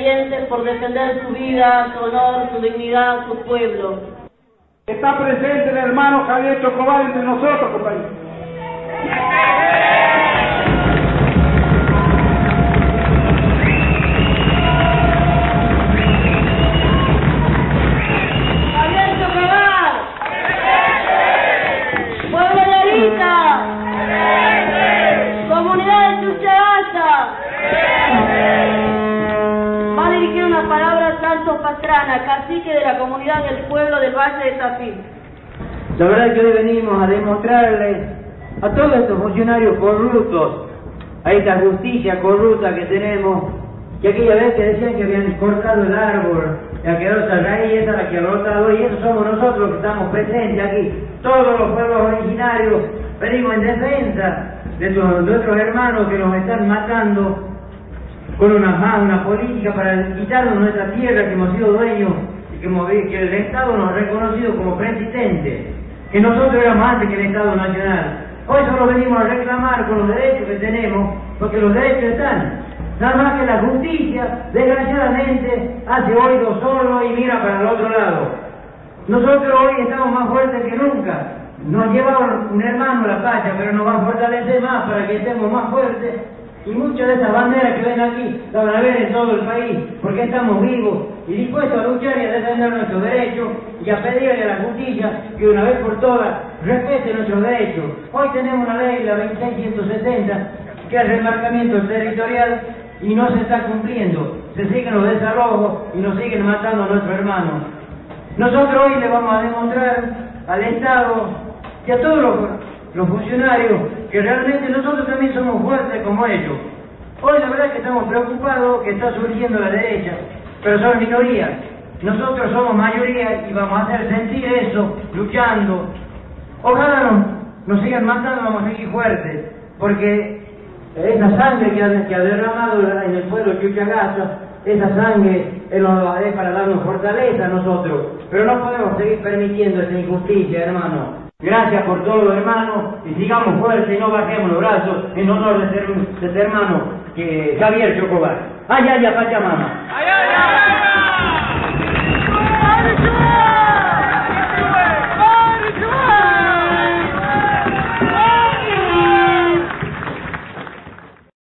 sobrevivientes por defender su vida, su honor, su dignidad, su pueblo. Está presente el hermano Javier Chocobar entre nosotros, compañeros. ¡Javier Chocobar! ¡Pueblo de Arica! ¡Comunidad de Chuchagasta! Va a dirigir unas palabras Santos Pastrana, cacique de la comunidad del pueblo del Valle de Tafí. La verdad que hoy venimos a demostrarle a todos estos funcionarios corruptos, a esta justicia corrupta que tenemos, que aquella vez que decían que habían cortado el árbol, la que esa raíz esa la que ha brotado, y eso somos nosotros que estamos presentes aquí, todos los pueblos originarios, venimos en defensa de nuestros hermanos que nos están matando con una política para quitarnos nuestra tierra que hemos sido dueños y que el Estado nos ha reconocido como preexistente, que nosotros éramos antes que el Estado Nacional. Hoy solo venimos a reclamar con los derechos que tenemos, porque los derechos están. Nada más que la justicia, desgraciadamente, hace oído solo y mira para el otro lado. Nosotros hoy estamos más fuertes que nunca. Nos lleva un hermano a la pacha, pero nos va a fortalecer más para que estemos más fuertes. Y muchas de esas banderas que ven aquí las van a ver en todo el país, porque estamos vivos y dispuestos a luchar y a defender nuestros derechos y a pedirle a la justicia que una vez por todas respete nuestros derechos. Hoy tenemos una ley, la 2670, que es el remarcamiento territorial y no se está cumpliendo. Se siguen los desalojos y nos siguen matando a nuestros hermanos. Nosotros hoy le vamos a demostrar al Estado y a todos los funcionarios que realmente nosotros también somos fuertes como ellos. Hoy la verdad es que estamos preocupados que está surgiendo la derecha, pero son minorías. Nosotros somos mayoría y vamos a hacer sentir eso luchando. Ojalá nos sigan matando, vamos a seguir fuertes, porque esa sangre que ha derramado en el pueblo de Chuchagasta, esa sangre es para darnos fortaleza a nosotros, pero no podemos seguir permitiendo esa injusticia, hermano. Gracias por todo, hermano, y sigamos fuertes y no bajemos los brazos en honor de este hermano Javier Chocobar. ¡Ay, ay, ay, Pachamama! ¡Ay, ay, ay!